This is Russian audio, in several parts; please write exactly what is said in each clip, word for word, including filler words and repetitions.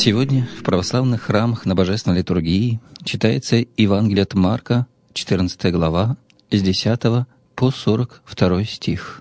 Сегодня в православных храмах на Божественной литургии читается Евангелие от Марка, четырнадцатая глава, с десятого по сорок второй стих.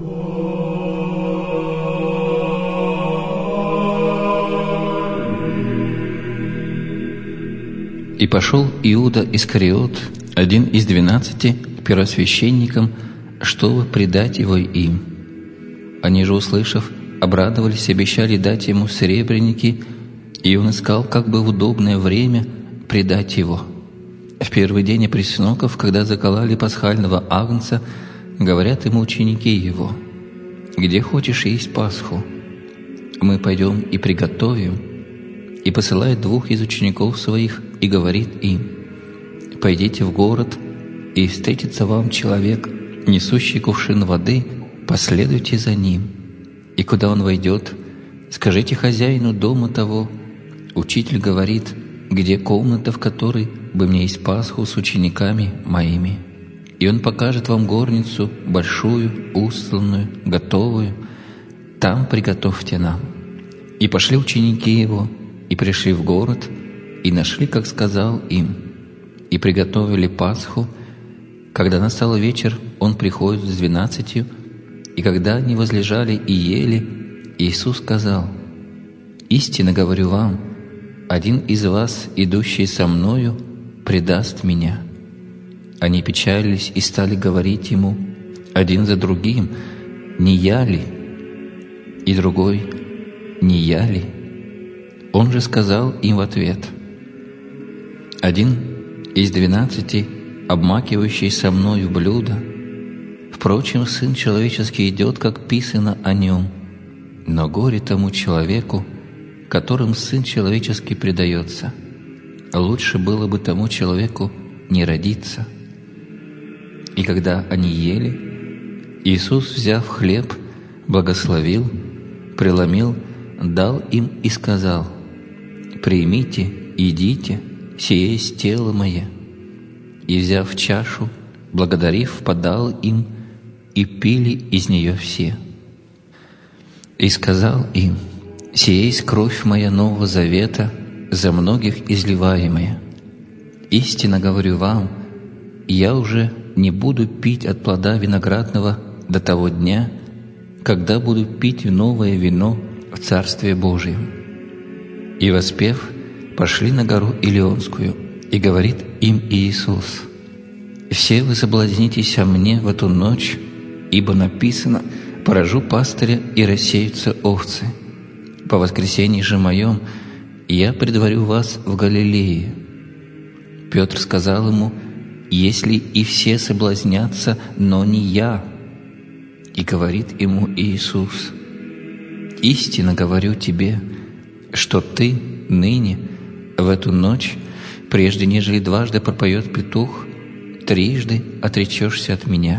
«И пошел Иуда Искариот, один из двенадцати, к первосвященникам, чтобы предать его им. Они же, услышав, обрадовались и обещали дать ему серебряники, и он искал, как бы в удобное время предать его. В первый день опресноков, когда закололи пасхального агнца, говорят ему ученики его: «Где хочешь есть Пасху? Мы пойдем и приготовим». И посылает двух из учеников своих и говорит им: «Пойдите в город, и встретится вам человек, несущий кувшин воды, последуйте за ним. И куда он войдет, скажите хозяину дома того: Учитель говорит, где комната, в которой бы мне есть Пасху с учениками моими. И он покажет вам горницу, большую, устланную, готовую. Там приготовьте нам». И пошли ученики его, и пришли в город, и нашли, как сказал им, и приготовили Пасху. Когда настал вечер, он приходит с двенадцатью, и когда они возлежали и ели, Иисус сказал: «Истинно говорю вам, один из вас, идущий со Мною, предаст Меня». Они печалились и стали говорить Ему один за другим: «Не я ли?» И другой: «Не я ли?» Он же сказал им в ответ: «Один из двенадцати, обмакивающий со Мною блюдо. Впрочем, Сын Человеческий идет, как писано о Нем. Но горе тому человеку, которым Сын Человеческий предается. Лучше было бы тому человеку не родиться». И когда они ели, Иисус, взяв хлеб, благословил, преломил, дал им и сказал: «Примите, идите, сие есть тело Мое». И, взяв чашу, благодарив, подал им, и пили из нее все. И сказал им: «Сие есть кровь Моя Нового Завета, за многих изливаемая. Истинно говорю вам, я уже не буду пить от плода виноградного до того дня, когда буду пить новое вино в Царстве Божьем». И, воспев, пошли на гору Илионскую, и говорит им Иисус: «Все вы соблазнитесь о Мне в эту ночь, ибо написано: поражу пастыря, и рассеются овцы. По воскресенье же Моем я предварю вас в Галилее». Петр сказал Ему: «Если и все соблазнятся, но не я». И говорит ему Иисус: «Истинно говорю тебе, что ты ныне, в эту ночь, прежде нежели дважды пропоет петух, трижды отречешься от Меня».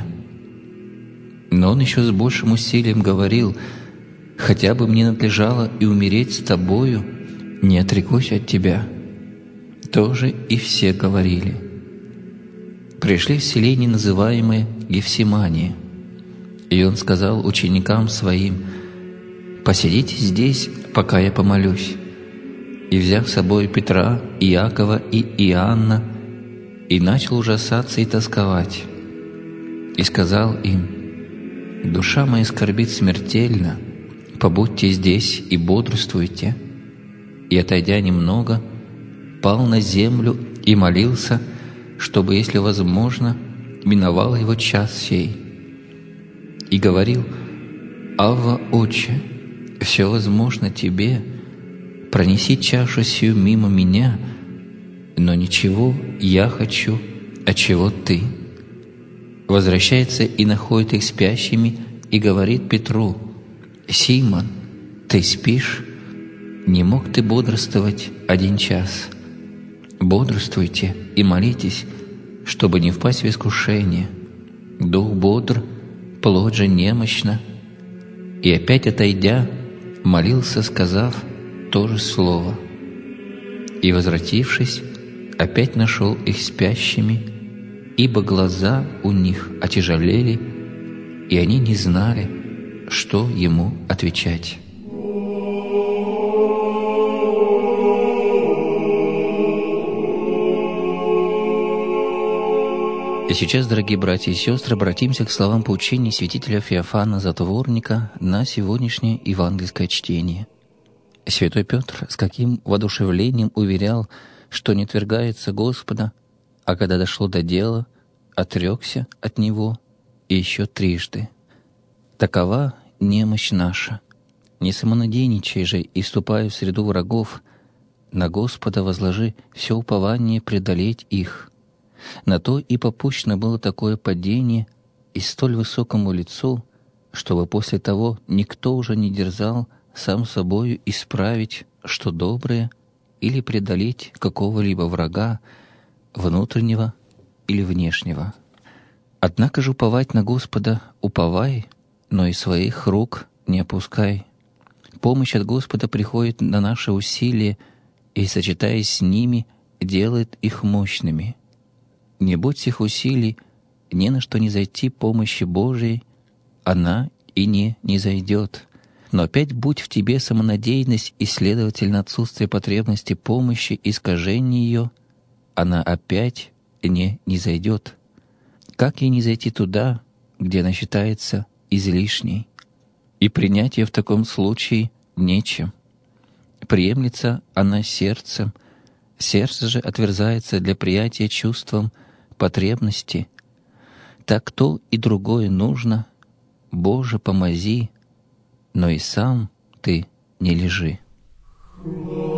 Но он еще с большим усилием говорил: «Хотя бы мне надлежало и умереть с тобою, не отрекусь от тебя». Тоже и все говорили. Пришли в селение, называемое Гефсимания, и он сказал ученикам своим: «Посидите здесь, пока я помолюсь». И, взяв с собой Петра, Иакова и Иоанна, и начал ужасаться и тосковать. И сказал им: «Душа моя скорбит смертельно, побудьте здесь и бодрствуйте». И, отойдя немного, пал на землю и молился, чтобы, если возможно, миновал его час сей. И говорил: «Авва, Отче, все возможно Тебе, пронеси чашу сию мимо меня, но ничего я хочу, а чего Ты». Возвращается и находит их спящими, и говорит Петру: «Симон, ты спишь? Не мог ты бодрствовать один час? Бодрствуйте и молитесь, чтобы не впасть в искушение. Дух бодр, плоть же немощна». И опять отойдя, молился, сказав то же слово. И, возвратившись, опять нашел их спящими, ибо глаза у них отяжелели, и они не знали, что ему отвечать. И сейчас, дорогие братья и сестры, обратимся к словам поучений святителя Феофана Затворника на сегодняшнее евангельское чтение. Святой Петр с каким воодушевлением уверял, что не отвергается Господа, а когда дошло до дела, отрекся от Него и еще трижды. Такова немощь наша. Не самонадеянничай же и ступая в среду врагов, на Господа возложи все упование преодолеть их. На то и попущено было такое падение и столь высокому лицу, чтобы после того никто уже не дерзал сам собою исправить, что доброе, или преодолеть какого-либо врага, внутреннего или внешнего. Однако же уповать на Господа уповай, но и своих рук не опускай. Помощь от Господа приходит на наши усилия и, сочетаясь с ними, делает их мощными. Не будь сих усилий, ни на что не зайти помощи Божией, она и не низойдет. Но опять будь в тебе самонадеянность и, следовательно, отсутствие потребности помощи, искажение ее, она опять не низойдет. Как ей не зайти туда, где она считается излишней? И принять ее в таком случае нечем. Приемлется она сердцем, сердце же отверзается для приятия чувством потребности. Так то и другое нужно. Боже, помози, но и сам ты не лежи.